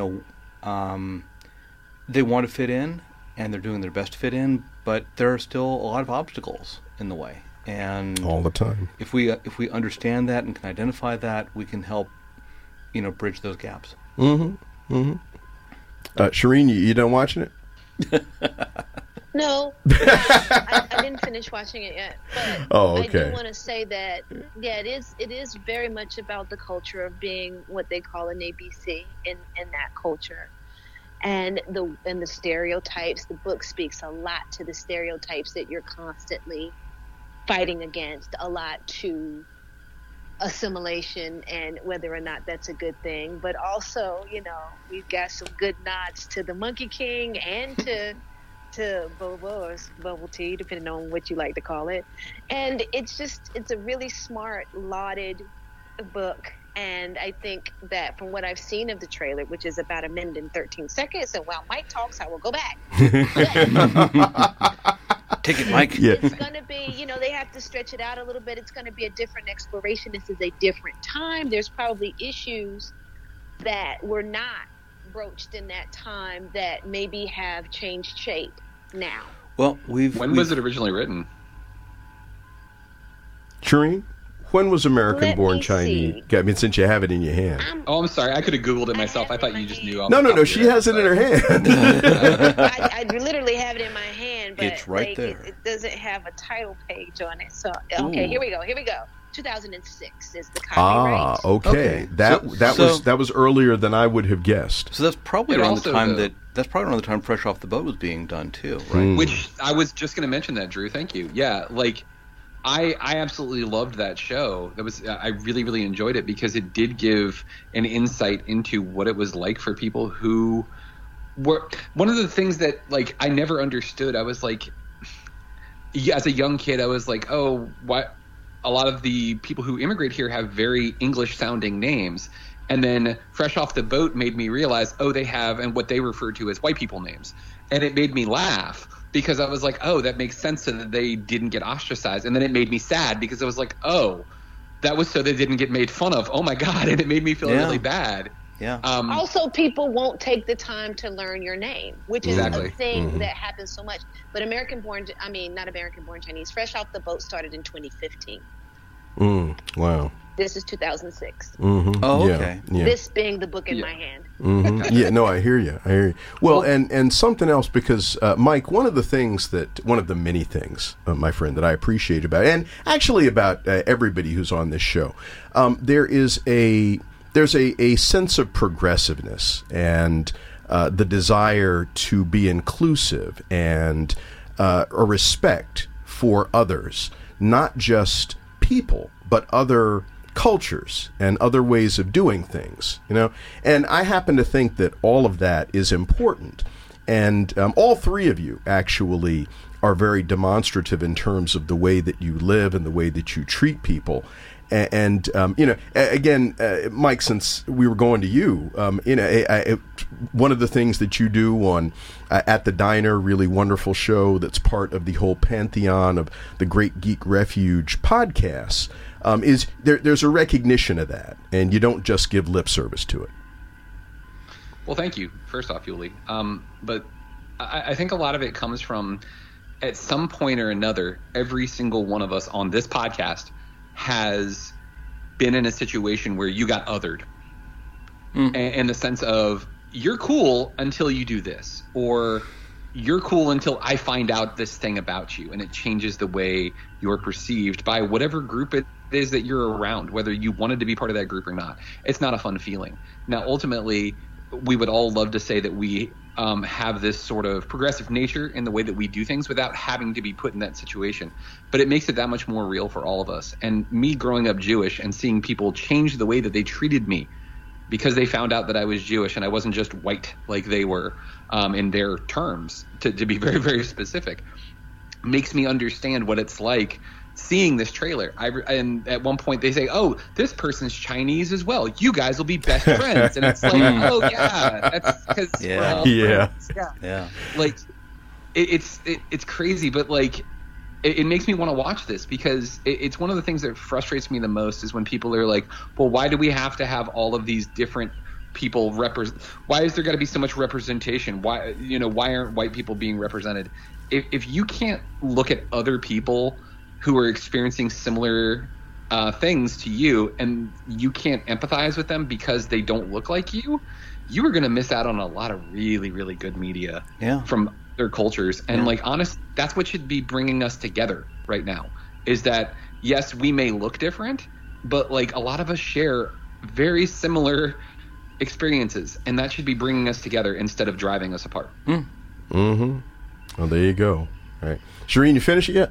they want to fit in and they're doing their best to fit in, but there are still a lot of obstacles in the way. And all the time, if we understand that and can identify that, we can help bridge those gaps. Shireen, you done watching it? No, I didn't finish watching it yet. But oh, okay. I do want to say that, it is very much about the culture of being what they call an ABC in that culture, and the stereotypes. The book speaks a lot to the stereotypes that you're constantly fighting against, a lot to assimilation and whether or not that's a good thing. But also, we've got some good nods to the Monkey King and to Boba or Bubble Tea, depending on what you like to call it. And it's a really smart, lauded book. And I think that from what I've seen of the trailer, which is about 1 minute and 13 seconds, and while Mike talks, I will go back. Take it, Mike. It's going to be, they have to stretch it out a little bit. It's going to be a different exploration. This is a different time. There's probably issues that were not broached in that time that maybe have changed shape now. Well, when was it originally written? Shireen, when was American-born Chinese? I mean, since you have it in your hand. I'm sorry. I could have Googled it myself. I thought you just knew. No. She has it in her hand. I literally have it in my hand, but it's right there. It doesn't have a title page on it. So, okay, here we go. 2006 is the copyright. Okay. That was earlier than I would have guessed. So that's probably around the time Fresh Off the Boat was being done too, right? Which I was just going to mention that, Drew. Thank you. Yeah, I absolutely loved that show. I really, really enjoyed it because it did give an insight into what it was like for people who were. One of the things that I never understood. I was as a young kid, I was like, oh, what? A lot of the people who immigrate here have very English sounding names, And then Fresh Off the Boat made me realize, they have, and what they refer to as white people names. And it made me laugh because I was like, that makes sense so that they didn't get ostracized. And then it made me sad because I was like, that was so they didn't get made fun of. Oh my God. And it made me feel really bad. Yeah. Also, people won't take the time to learn your name, which is a thing that happens so much. But not American Born Chinese, Fresh Off the Boat started in 2015. Wow. This is 2006. Oh, okay. Yeah. This being the book in my hand. Yeah, no, I hear you. Well, and something else, because, Mike, one of the many things, my friend, that I appreciate about, and actually about everybody who's on this show, there's a sense of progressiveness and the desire to be inclusive and a respect for others, not just people, but other cultures and other ways of doing things, and I happen to think that all of that is important, and all three of you actually are very demonstrative in terms of the way that you live and the way that you treat people. And again, Mike, since we were going to you, one of the things that you do on At the Diner, really wonderful show that's part of the whole pantheon of the Great Geek Refuge podcasts, is there's a recognition of that, and you don't just give lip service to it. Well, thank you, first off, Yuli. But I think a lot of it comes from, at some point or another, every single one of us on this podcast has been in a situation where you got othered, in the sense of, you're cool until you do this, or you're cool until I find out this thing about you, and it changes the way you're perceived by whatever group it is that you're around, whether you wanted to be part of that group or not. It's not a fun feeling. Now, ultimately, we would all love to say that we have this sort of progressive nature in the way that we do things without having to be put in that situation. But it makes it that much more real for all of us. And me growing up Jewish and seeing people change the way that they treated me because they found out that I was Jewish and I wasn't just white like they were, in their terms, to be very, very specific, makes me understand what it's like seeing this trailer. And at one point they say, this person's Chinese as well. You guys will be best friends. And it's like, that's because we're all friends. Yeah. Like, it's crazy, but like, it makes me want to watch this because it's one of the things that frustrates me the most is when people are like, well, why do we have to have all of these different people why is there got to be so much representation? Why aren't white people being represented? If you can't look at other people who are experiencing similar things to you and you can't empathize with them because they don't look like you are going to miss out on a lot of really, really good media from their cultures. And like, honest, that's what should be bringing us together right now, is that, yes, we may look different, but like a lot of us share very similar experiences, and that should be bringing us together instead of driving us apart. Well, there you go. All right. Shireen, you finish it yet?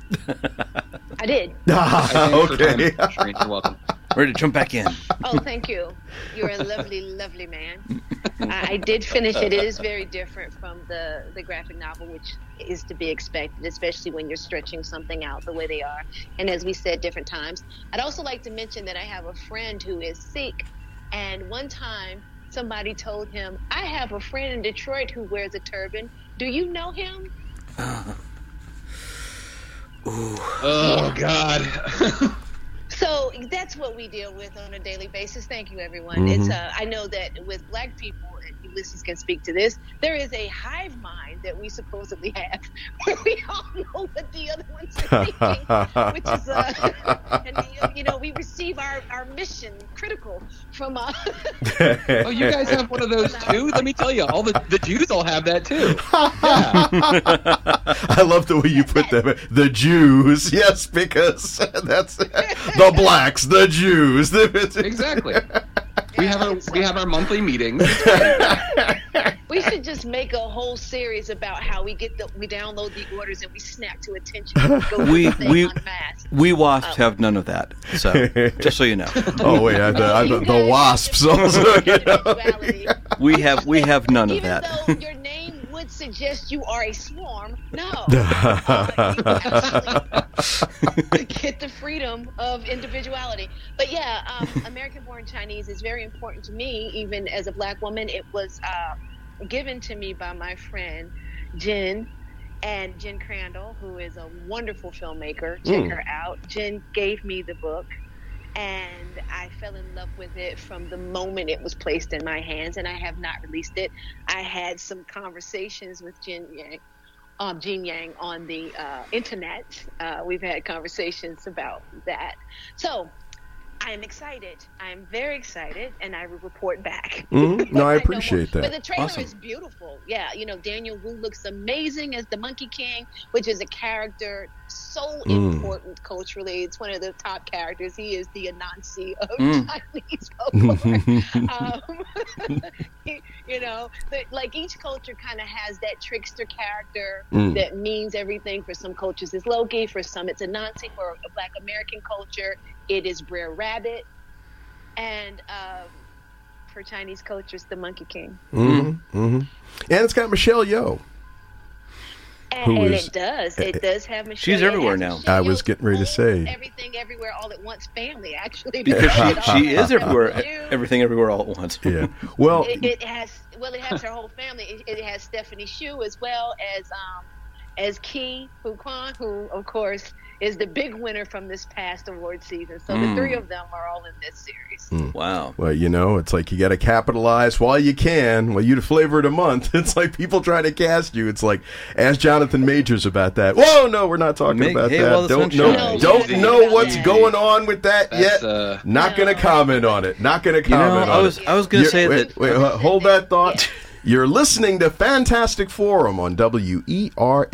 I did. Okay. Shireen, you're welcome. Ready to jump back in. Oh, thank you. You're a lovely, lovely man. I did finish it. It is very different from the graphic novel, which is to be expected, especially when you're stretching something out the way they are. And as we said, different times. I'd also like to mention that I have a friend who is Sikh, and one time somebody told him, I have a friend in Detroit who wears a turban. Do you know him? Oh, God. So that's what we deal with on a daily basis. Thank you, everyone. It's I know that with Black people, and Ulysses can speak to this, there is a hive mind that we supposedly have where we all know what the other ones are thinking, which is, and we receive our mission critical from Oh, you guys have one of those too? Let me tell you, all the Jews all have that too. I love the way you put them. The Jews, yes, because that's the blacks, the Jews. Exactly. We have our monthly meetings. We should just make a whole series about how we download the orders and we snap to attention. And go we wasps have none of that. So just so you know. Oh wait, the wasps also. We have none of that. Even though your name would suggest you are a swarm. No. You actually get the freedom of individuality. But yeah, American-born Chinese is very important to me, even as a black woman. It was given to me by my friend Jen Crandall, who is a wonderful filmmaker. Check her out. Jen gave me the book, and I fell in love with it from the moment it was placed in my hands, and I have not released it. I had some conversations with Jin Yang on the internet. We've had conversations about that. So I'm excited. I'm very excited, and I will report back. No, I appreciate that. But the trailer Awesome. is beautiful. Yeah, Daniel Wu looks amazing as the Monkey King, which is a character so important culturally. It's one of the top characters. He is the Anansi of Chinese folklore. Like each culture kind of has that trickster character that means everything. For some cultures, it's Loki. For some, it's Anansi. For a Black American culture, it is Brer Rabbit, and for Chinese cultures, the Monkey King. And it's got Michelle Yeoh. And it does have Michelle. She's everywhere now. I was getting ready to say. Everything, everywhere, all at once. Family, actually, Because she is everywhere, everything, everywhere, all at once. Yeah. Well, it has her whole family. It has Stephanie Hsu as well as Ke Huy Quan, who of course is the big winner from this past award season. So the three of them are all in this series. Wow. Well, it's like you got to capitalize while you can. Well, you the flavor of the month. It's like people trying to cast you. It's like, ask Jonathan Majors about that. Whoa, no, we're not talking about Hay that. while the sun shines. Don't know what's going on with that yet. Not going to comment on it. Not going to comment on it. I was going to say wait, hold that thought. You're listening to Fantastic Forum on WERA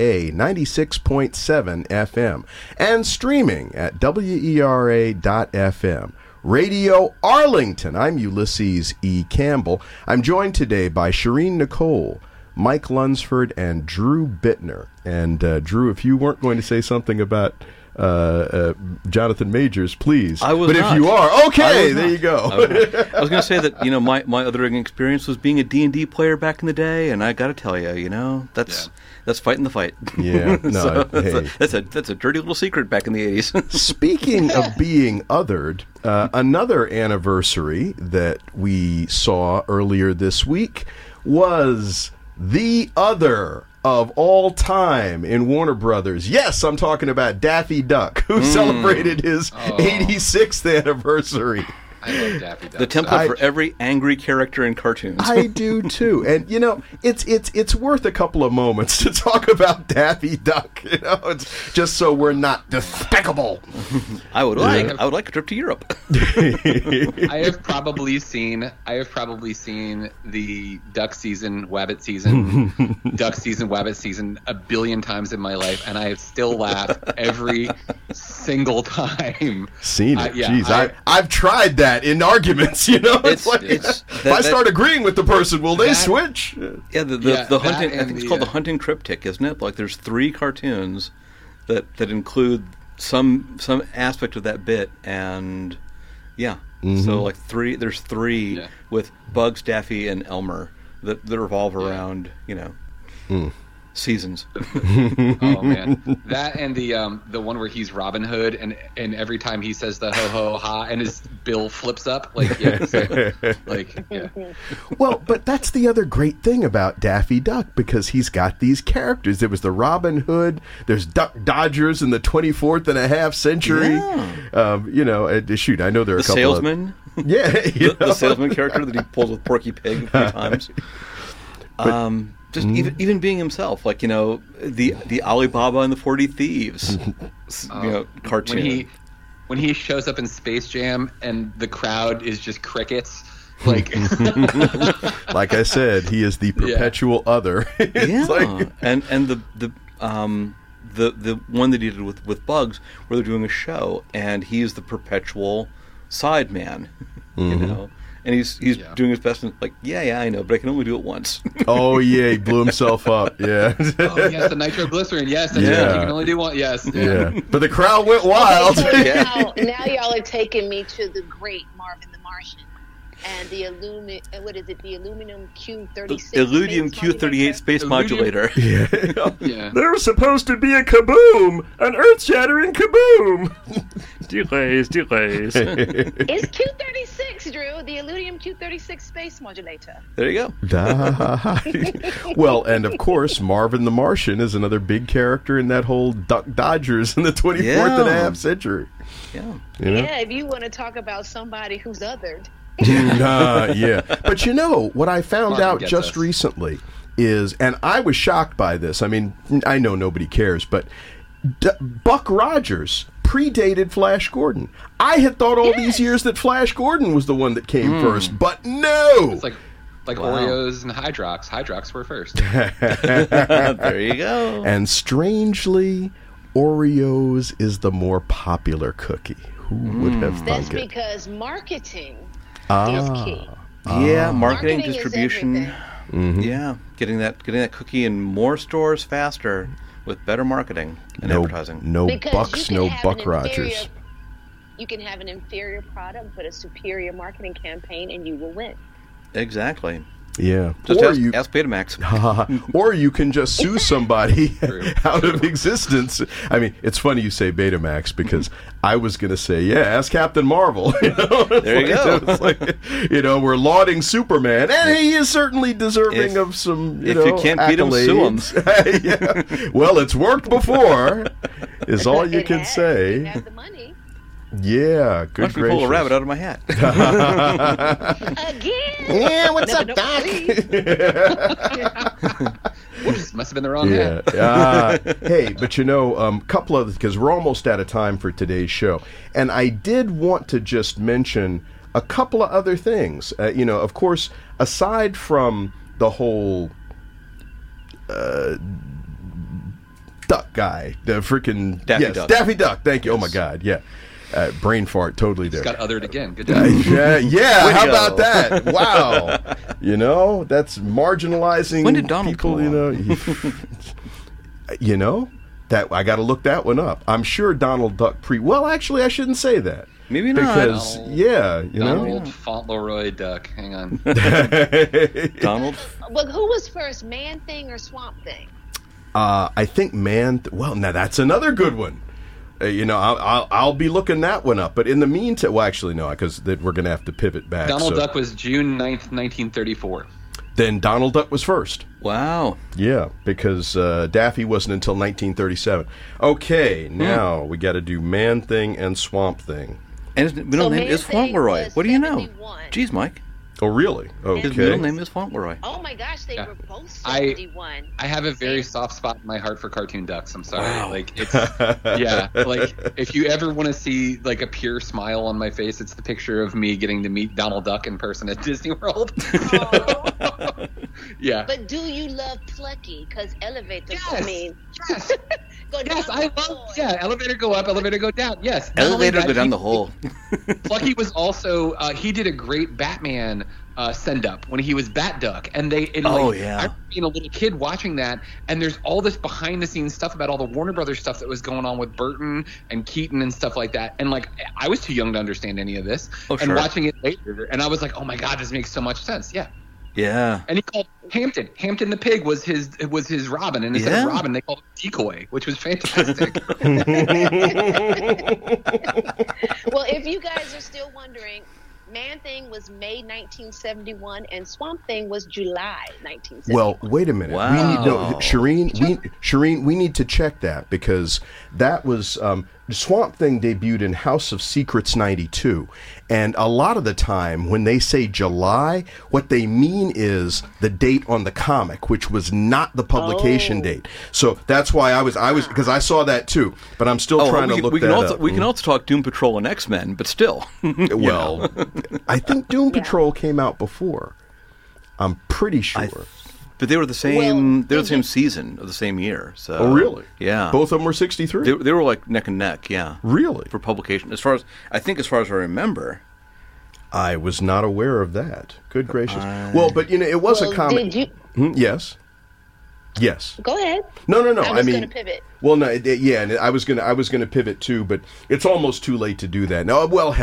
96.7 FM and streaming at WERA.FM. Radio Arlington. I'm Ulysses E. Campbell. I'm joined today by Shireen Nicole, Mike Lunsford, and Drew Bittner. And Drew, if you weren't going to say something about Jonathan Majors, please. I was but not. If you are, okay, there you go. I was going to say that my other experience was being a D&D player back in the day, and I got to tell you, that's fighting the fight. Yeah, no, so hey. that's a dirty little secret back in the 80s. Speaking of being othered, another anniversary that we saw earlier this week was The Other of all time in Warner Brothers. Yes, I'm talking about Daffy Duck, who celebrated his 86th anniversary. I love Daffy Duck. The template for every angry character in cartoons. I do too, and it's worth a couple of moments to talk about Daffy Duck. It's just so we're not despicable. I would like a trip to Europe. I have probably seen the Duck season, Wabbit season, Duck season, Wabbit season a billion times in my life, and I still laugh every single time. Seen it? Jeez, I've tried that in arguments. If I start agreeing with the person, will they switch? Yeah, the hunting. I think it's called the hunting triptych, isn't it? Like there's 3 cartoons that include some aspect of that bit, and so like there's 3 with Bugs, Daffy, and Elmer that revolve around seasons. Oh man, that and the one where he's Robin Hood, and every time he says the ho ho ha, and his bill flips up, Well, but that's the other great thing about Daffy Duck, because he's got these characters. There was the Robin Hood. There's Duck Dodgers in the 24th and a half century. Yeah. Shoot, I know there are a couple salesman. The salesman character that he pulls with Porky Pig 3 times. Just even being himself, like the Alibaba and the 40 Thieves, cartoon. When he shows up in Space Jam and the crowd is just crickets, like like I said, he is the perpetual other. And the one that he did with Bugs, where they're doing a show, and he's the perpetual side man, And he's doing his best, and like, I know, but I can only do it once. Oh, yeah, he blew himself up, yeah. Oh, yes, the nitroglycerin, yes, that's right, you can only do one, yes. Yeah, but the crowd went wild. Now y'all are taking me to the great Marvin the Martian. and the the aluminum Q36. Illudium space Q38 modulator. space modulator. Yeah. There's supposed to be a kaboom, an earth-shattering kaboom. Delays. It's Q36, Drew, the aluminum Q36 space modulator. There you go. Well, and of course, Marvin the Martian is another big character in that whole Duck Dodgers in the 24th and a half century. Yeah. You know? Yeah, if you want to talk about somebody who's othered. Yeah. But you know, what I found Martin out gets just us. recently is, and I was shocked by this, I mean, I know nobody cares, but Buck Rogers predated Flash Gordon. I had thought all these years that Flash Gordon was the one that came first, but no! It's like Oreos and Hydrox. Hydrox were first. There you go. And strangely, Oreos is the more popular cookie. Who would have That's thunk it? because marketing is key. Yeah, marketing, Marketing is distribution. everything. Yeah, getting that cookie in more stores faster with better marketing and advertising. No Because Bucks, you no can have Buck an Rogers. inferior- You can have an inferior product, but a superior marketing campaign, and you will win. Exactly. Yeah. Just or ask Betamax. or you can just sue somebody out of existence. I mean, it's funny you say Betamax because I was going to say, yeah, ask Captain Marvel. You know? There you go. It's like, you know, we're lauding Superman, and he is certainly deserving of some, if you can't beat him, sue him. accolades. Yeah. Well, it's worked before, is all you It can has. say. You have the money. Yeah, good Must be pull a gracious. rabbit out of my hat. Again. Yeah, what's No, up, no, Doc? please. Whoops, must have been the wrong Yeah. hat. Hey, but you know, couple of, because we're almost out of time for today's show, and I did want to just mention a couple of other things. You know, of course, aside from the whole duck guy, the freaking Daffy Duck. Daffy Duck. Thank you. Oh my God, yeah. Brain fart, totally there. Got othered again. Good job. Yeah. Way to How go. about that? Wow. You know, that's marginalizing. When did Donald people? come You know, you know that I got to look that one up. I'm sure Donald Duck Well, actually, I shouldn't say that. Maybe not. Because you know. Donald Fauntleroy Duck. Hang on. Donald. Well, who was first, Man Thing or Swamp Thing? I think well, now that's another good one. You know, I'll be looking that one up. But in the meantime, well, actually, no, because we're going to have to pivot back. Donald so. Duck was June 9th, 1934. Then Donald Duck was first. Wow. Yeah, because Daffy wasn't until 1937. Okay, now we got to do Man Thing and Swamp Thing. And his middle name Man is Thing Fauntleroy. was What do you know? 71. Jeez, Mike. Oh, really? His middle Okay. name is Fauntleroy. Oh my gosh, they Yeah. were both I- 71. I have a very soft spot in my heart for cartoon ducks. I'm sorry. Wow. Like it's yeah. Like if you ever want to see like a pure smile on my face, it's the picture of me getting to meet Donald Duck in person at Disney World. Aw. Yeah. But do you love Plucky? Because elevator, I Yes. mean, Yes. go down Yes, I the love. hall. Yeah, elevator go up, elevator go down. Yes, Not only Elevator that, go down he- the hole. Plucky was also he did a great Batman send up when he was Bat Duck, and they and Oh, like, yeah. I remember being a little kid watching that, and there's all this behind the scenes stuff about all the Warner Brothers stuff that was going on with Burton and Keaton and stuff like that, and like I was too young to understand any of this, Oh, and sure. watching it later, and I was like, oh my god, this makes so much sense. Yeah. Yeah. And he called Hampton the pig was his Robin, and instead Yeah. of Robin they called him Decoy, which was fantastic. Well, if you guys are still wondering, Man Thing was May 1971, and Swamp Thing was July 1971. Well, wait a minute. Wow. We need, no, Shireen, we need to check that because that was Swamp Thing debuted in House of Secrets 92. And a lot of the time when they say July, what they mean is the date on the comic, which was not the publication date. So that's why I was because I saw that too, but I'm still trying to look we can that also, up. We can also talk Doom Patrol and X-Men, but still. Well, I think Doom Patrol came out before. I'm pretty sure. But they were the same. Well, they were the same did season of the same year. So. Oh, really? Yeah. Both of them were 63? They were like neck and neck. Yeah. Really? For publication, as far as I remember. I was not aware of that. Good gracious. Well, but you know, it was Well, a comic. did Yes. Yes. Go ahead. No. I was mean, going to pivot. well, no, yeah, and I was gonna pivot too, but it's almost too late to do that. No, well, hell,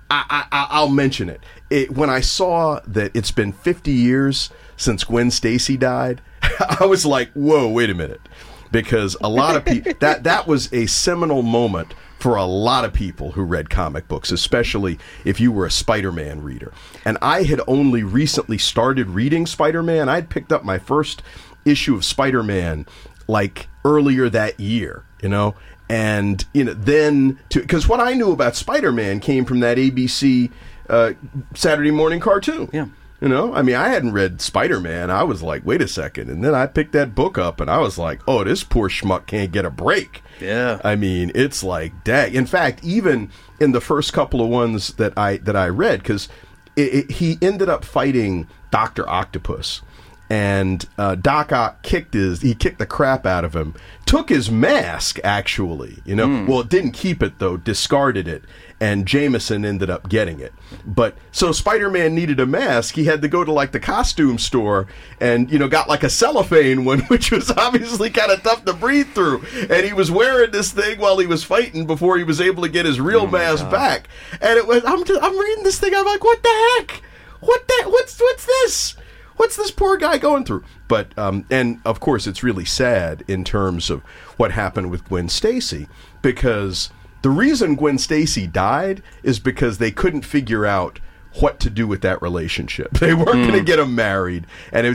I'll mention it. When I saw that it's been 50 years since Gwen Stacy died, I was like, whoa, wait a minute. Because a lot of people, that was a seminal moment for a lot of people who read comic books, especially if you were a Spider-Man reader. And I had only recently started reading Spider-Man. I'd picked up my first issue of Spider-Man like earlier that year, you know? And, you know, then, because what I knew about Spider-Man came from that ABC Saturday morning cartoon. Yeah. You know, I mean, I hadn't read Spider-Man. I was like, wait a second. And then I picked that book up and I was like, oh, this poor schmuck can't get a break. Yeah. I mean, it's like, dang. In fact, even in the first couple of ones that I read, because he ended up fighting Dr. Octopus. And Doc Ock kicked the crap out of him. Took his mask, actually. You know, well, it didn't keep it though. Discarded it, and Jameson ended up getting it. But so Spider-Man needed a mask. He had to go to like the costume store, and got like a cellophane one, which was obviously kind of tough to breathe through. And he was wearing this thing while he was fighting before he was able to get his real mask back. And it was I'm reading this thing. I'm like, what the heck? What's this? What's this poor guy going through? But, and of course, it's really sad in terms of what happened with Gwen Stacy, because the reason Gwen Stacy died is because they couldn't figure out what to do with that relationship. They weren't going to get him married. And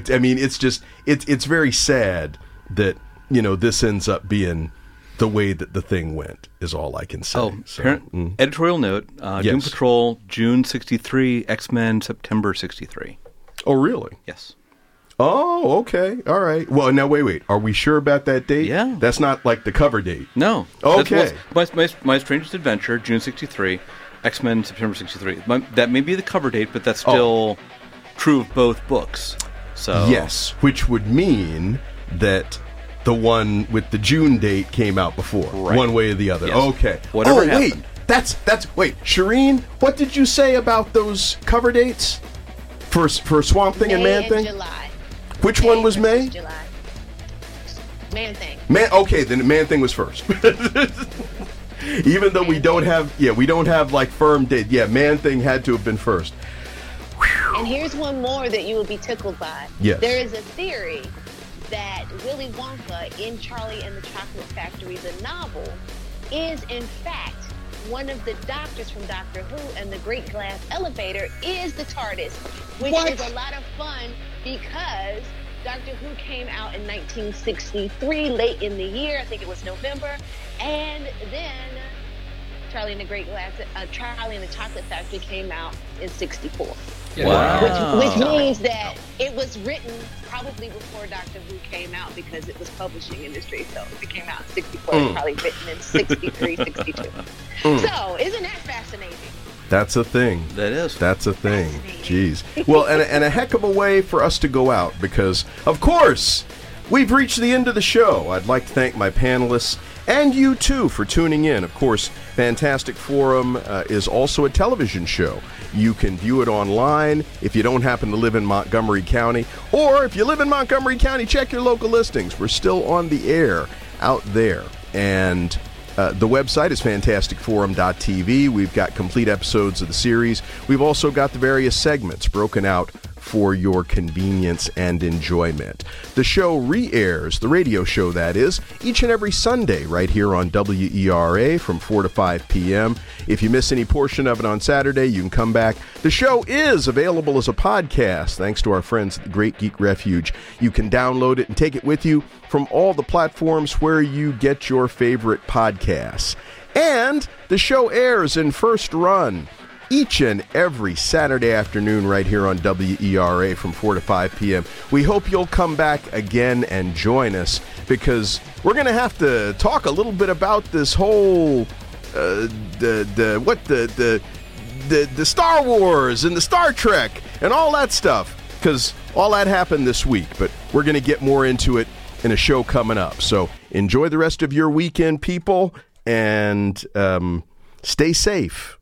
it's very sad that, this ends up being the way that the thing went, is all I can say. Editorial note, Yes. Doom Patrol, June 63, X-Men, September 63. Oh, really? Yes. Oh, okay. All right. Well, now, wait. Are we sure about that date? Yeah. That's not like the cover date. No. Okay. My Strangest Adventure, June 63, X-Men, September 63. That may be the cover date, but that's still true of both books. So Yes, which would mean that the one with the June date came out before, Right. one way or the other. Yes. Okay. Whatever wait. happened. Wait, Shireen, what did you say about those cover dates for Swamp Thing and Man Thing? July. Which one was May? July. Man Thing. Okay, then Man Thing was first. Even though we don't have like firm date. Yeah, Man Thing had to have been first. And here's one more that you will be tickled by. Yes. There is a theory that Willy Wonka in Charlie and the Chocolate Factory, the novel, is in fact one of the doctors from Doctor Who, and the Great Glass Elevator is the TARDIS, which is a lot of fun because Doctor Who came out in 1963, late in the year. I think it was November. And then Charlie and the Chocolate Factory came out in 64. Wow. Which means that it was written probably before Doctor Who came out, because it was publishing industry. So if it came out in 64, it's probably written in 63, 62. So isn't that fascinating? That's a thing. That is. That's a thing. Jeez. Well, and a heck of a way for us to go out, because, of course, we've reached the end of the show. I'd like to thank my panelists and you, too, for tuning in. Of course, Fantastic Forum is also a television show. You can view it online if you don't happen to live in Montgomery County. Or if you live in Montgomery County, check your local listings. We're still on the air out there. And the website is fantasticforum.tv. We've got complete episodes of the series. We've also got the various segments broken out for your convenience and enjoyment. The show re-airs, the radio show that is, each and every Sunday right here on WERA from 4 to 5 p.m. If you miss any portion of it on Saturday, you can come back. The show is available as a podcast thanks to our friends at the Great Geek Refuge. You can download it and take it with you from all the platforms where you get your favorite podcasts. And the show airs in first run each and every Saturday afternoon right here on WERA from 4 to 5 p.m. We hope you'll come back again and join us, because we're going to have to talk a little bit about this whole the Star Wars and the Star Trek and all that stuff, because all that happened this week. But we're going to get more into it in a show coming up. So enjoy the rest of your weekend, people, and stay safe.